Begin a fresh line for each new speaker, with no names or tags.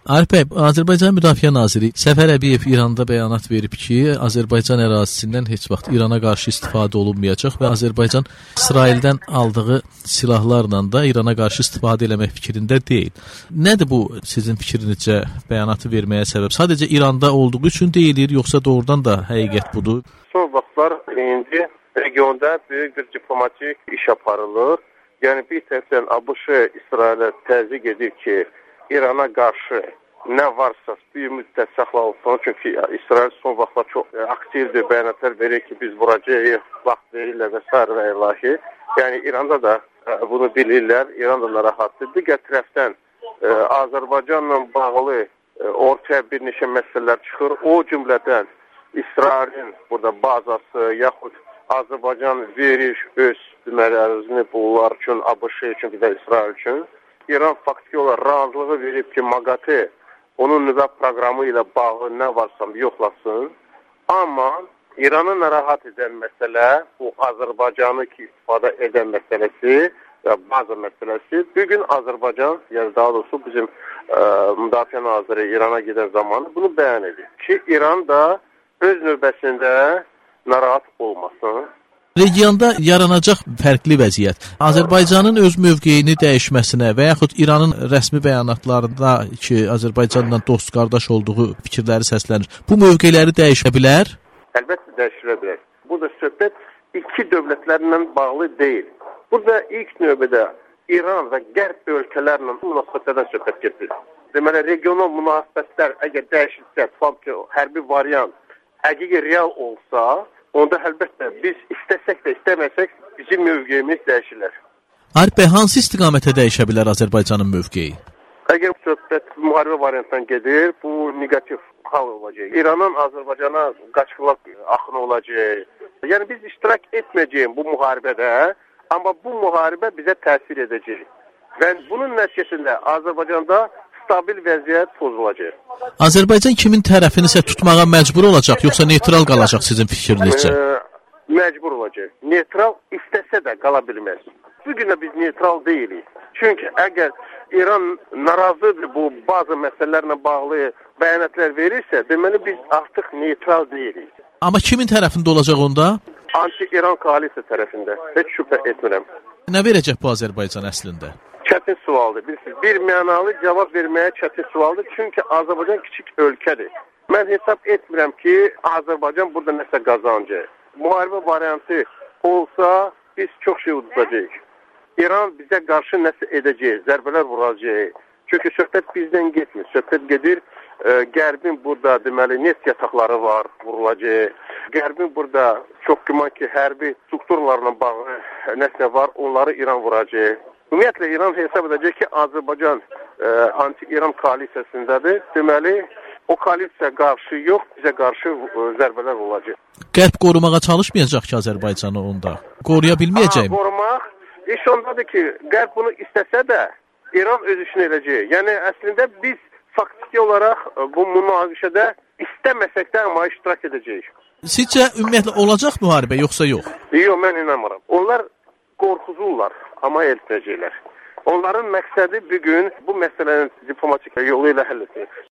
Arif bəy, Azərbaycan Müdafiə Naziri Səfər Əbiyev İranda bəyanat verib ki, Azərbaycan ərazisindən heç vaxt İrana qarşı istifadə olunmayacaq və Azərbaycan İsraildən aldığı silahlarla da İrana qarşı istifadə eləmək fikrində deyil. Nədir bu sizin fikrinizcə bəyanatı verməyə səbəb? Sadəcə İranda olduğu üçün deyilir, yoxsa doğrudan da həqiqət budur?
Son vaxtlar indi regionda böyük bir diplomatik iş aparılır. Yəni bir tərəfdən ABŞ İsrailə təzyiq edir ki, İrana qarşı nə varsa bir müddət saxlanılsın. Çünki İsrail son vaxtlar çox aktivdir, bəyanatlar verir ki, biz vuracağıq, vaxt verirlər və s. və ilahi. Yəni İranda da bunu bilirlər, İran da narahatdır. Digər tərəfdən Azərbaycanla bağlı ortaya bir neçə məsələlər çıxır. O cümlədən İsrailin burada bazası yaxud Azərbaycan verir öz ərazini bunlar üçün, ABŞ üçün, bir də İsrail üçün. İran faktiki olaraq razılığı verib ki, MAGATE onun nüvə proqramı ilə bağlı nə varsa yoxlasın. Amma İranı narahat edən məsələ, bu Azərbaycanı ki, istifadə edən məsələsi və bazı məsələsi. Bugün Azərbaycan, yəni daha doğrusu bizim Müdafiə Naziri İrana gedən zamanı bunu bəyan edir ki, İran da öz növbəsində narahat olmasın.
Regionda yaranacaq fərqli vəziyyət Azərbaycanın öz mövqeyini dəyişməsinə və yaxud İranın rəsmi bəyanatlarında ki, Azərbaycanla dost qardaş olduğu fikirləri səslənir. Bu mövqeləri dəyişə bilər?
Əlbəttə dəyişilə bilər. Bu da söhbət iki dövlətlərlə bağlı deyil. Burada ilk növbədə İran və qərb ölkələrlə münasibətlərdən söhbət gedir. Deməli, regional münasibətlər əgər dəyişilsə, ki, hərbi variant həqiqi real olsa, onda əlbəttə biz istəsək də istəməsək bizim mövqeyimiz dəyişilər.
Arif bəy, hansı istiqamətə dəyişə bilər Azərbaycanın mövqeyi?
Əgər söhbət müharibə variantından gedir, bu negativ hal olacaq. İranın Azərbaycana qaçqınlıq axını olacaq. Yəni biz iştirak etməyəcəyik bu müharibədə, amma bu müharibə bizə təsir edəcək. Və bunun nəticəsində Azərbaycanda stabil vəziyyət pozulacaq.
Azərbaycan kimin tərəfinisə tutmağa məcbur olacaq, yoxsa neytral qalacaq sizin fikrinizcə?
Məcbur olacaq. Neytral istəsə də qala bilməz. Bugün də biz neytral deyilik. Çünki əgər İran narazıdır bu bazı məsələlərlə bağlı bəyanatlar verirsə, deməli biz artıq neytral deyilik.
Amma kimin tərəfində olacaq onda?
Anti-İran koalisiya tərəfində. Heç şübhə etmirəm.
Nə verəcək bu Azərbaycan əslində?
Çətin sualdır. Bir mənalı cavab verməyə çətin sualdır. Çünki Azərbaycan kiçik ölkədir. Mən hesab etmirəm ki, Azərbaycan burada nəsə qazancaq. Müharibə variantı olsa, biz çox şey udacağıq. İran bizə qarşı nəsə edəcək, zərbələr vuracaq. Çünki söhbət bizdən getmir. Söhbət gedir, Qərbin burada deməli neft yataqları var, vurulacaq. Qərbin burada çox güman ki, hərbi strukturlarla bağlı nəsə var, onları İran vuracaq. Ümumiyyətlə, İran hesab edəcək ki, Azərbaycan anti-İran koalisiyasındadır. Deməli, o koalisiya qarşı yox, bizə qarşı zərbələr olacaq.
Qərb qorumağa çalışmayacaq ki, Azərbaycanı onda? Qoruya bilməyəcək mi?
Qorumaq, iş ondadır ki, Qərb bunu istəsə də, İran öz işini edəcək. Yəni, əslində biz faktiki olaraq bu münaqişədə istəməsək də amma iştirak edəcəyik.
Sizcə, ümumiyyətlə, olacaq müharibə, yoxsa yox?
Yox, mən inanmıram. Onlar qorxuzurlar, amma etməyəcəklər. Onların məqsədi bugün bu məsələnin diplomatik yolu ilə həll etmək.